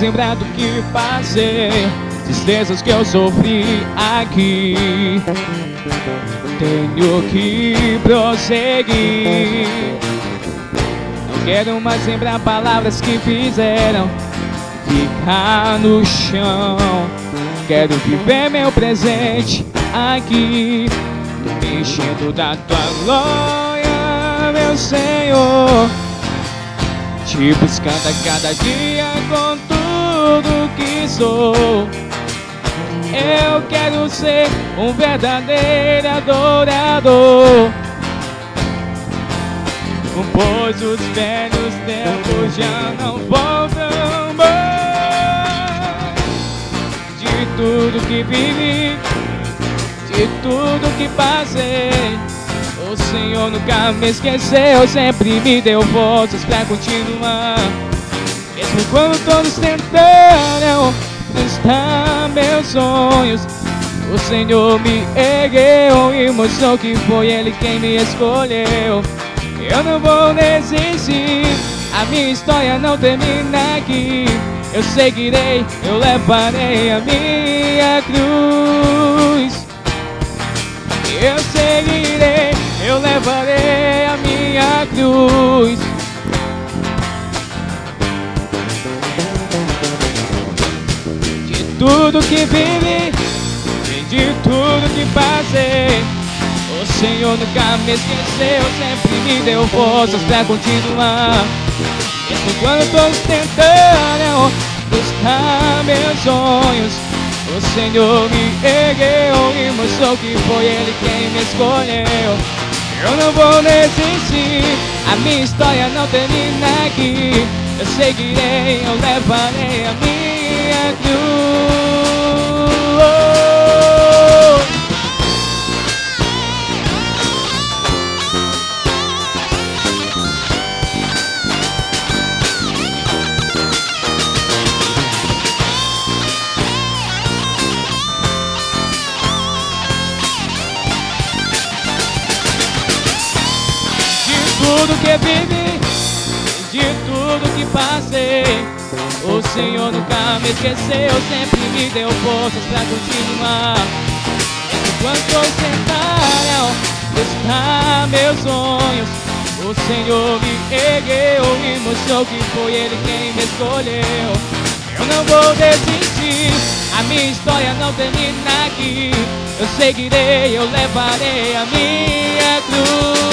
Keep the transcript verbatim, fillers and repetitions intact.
lembrar do que passei, tristezas que eu sofri aqui. Tenho que prosseguir. Não quero mais lembrar palavras que fizeram ficar no chão. Quero viver meu presente aqui, tô me enchendo da tua glória, meu Senhor. Te buscando a cada dia com tudo que sou. Eu quero ser um verdadeiro adorador, pois os velhos tempos já não voltam mais. De tudo que vivi, de tudo que passei, o Senhor nunca me esqueceu, sempre me deu forças pra continuar. Mesmo quando todos tentaram frustrar meus sonhos, o Senhor me ergueu e mostrou que foi Ele quem me escolheu. Eu não vou desistir, a minha história não termina aqui. Eu seguirei, eu levarei a minha cruz. Eu seguirei, eu levarei a minha cruz. De tudo que vivi, de tudo que passei, o Senhor nunca me esqueceu, sempre me deu forças pra continuar. Mesmo quando todos tentaram buscar meus sonhos, o Senhor me ergueu e mostrou que foi Ele quem me escolheu. Eu não vou desistir, a minha história não termina aqui. Eu seguirei, eu levarei a minha cruz. Tudo que vivi, de tudo que passei, o Senhor nunca me esqueceu, sempre me deu forças pra continuar. Enquanto tentaram buscar meus sonhos, o Senhor me ergueu e mostrou que foi Ele quem me escolheu. Eu não vou desistir, a minha história não termina aqui. Eu seguirei, eu levarei a minha cruz.